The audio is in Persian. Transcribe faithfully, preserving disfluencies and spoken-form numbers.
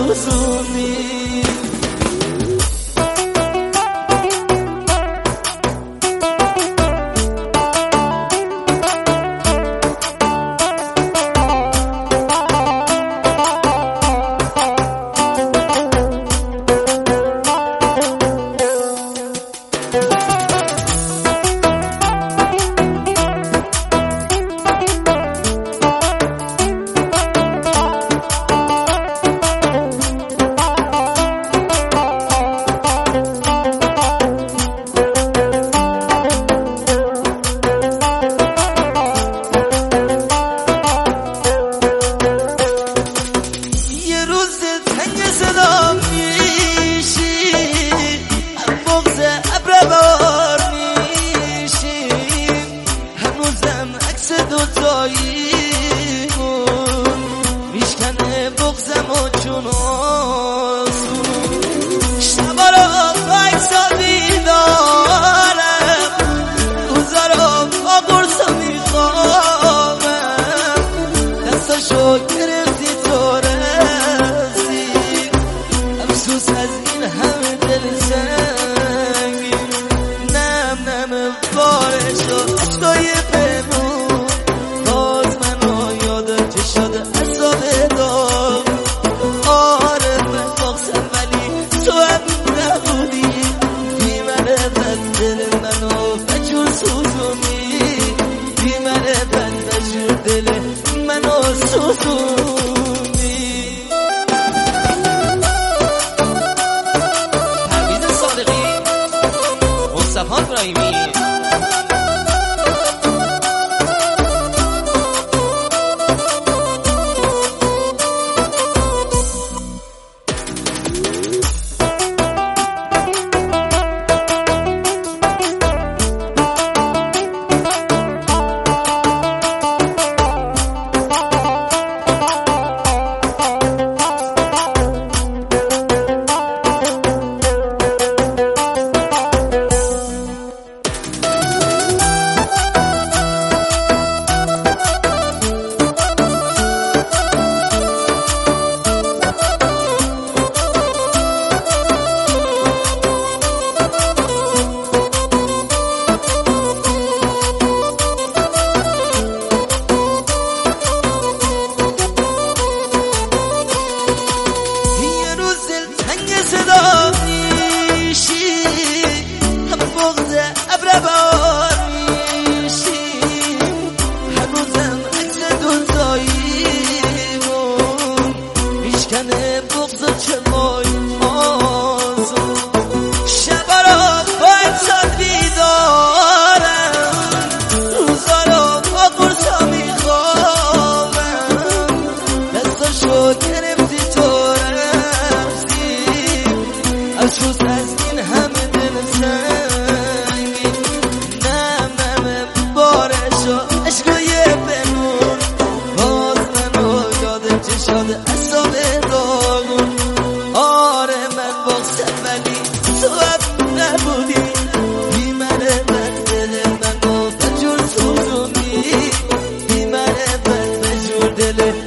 سوزونی. میشکنه بغزم و چون آسون شبا را بایسا دیدارم روزا را با قرصا میخوامم دستاشو گرفتی تو رسی افسوس از این همه دل سنگین نم نم بارشو عشقای پنون باز منو یادم که شده عذاب دار آره من بغزم ولی تو هم نبودی بی منه بد دل منو بجور سوزونی بی منه بد بجور دل منو سوزونی. حمید صادقی مصطفی ابراهیمی صدا میشی هم بغض ابربار میشی هنوزم عکس دوزاییمون میشکنه بغض چمای آزون شبا را باید ساد بیدارم روزا را با قرصا میخوامم دستاشو گرفتی تو افسوس از این همه دل سنگین نم نم بارشو عشقای بنون باز منو یادم که شده عذاب داغون آره من بغزم ولی تو هم نبودی بی منه بد دل منو بجور سوزونی بی منه بد بجور دل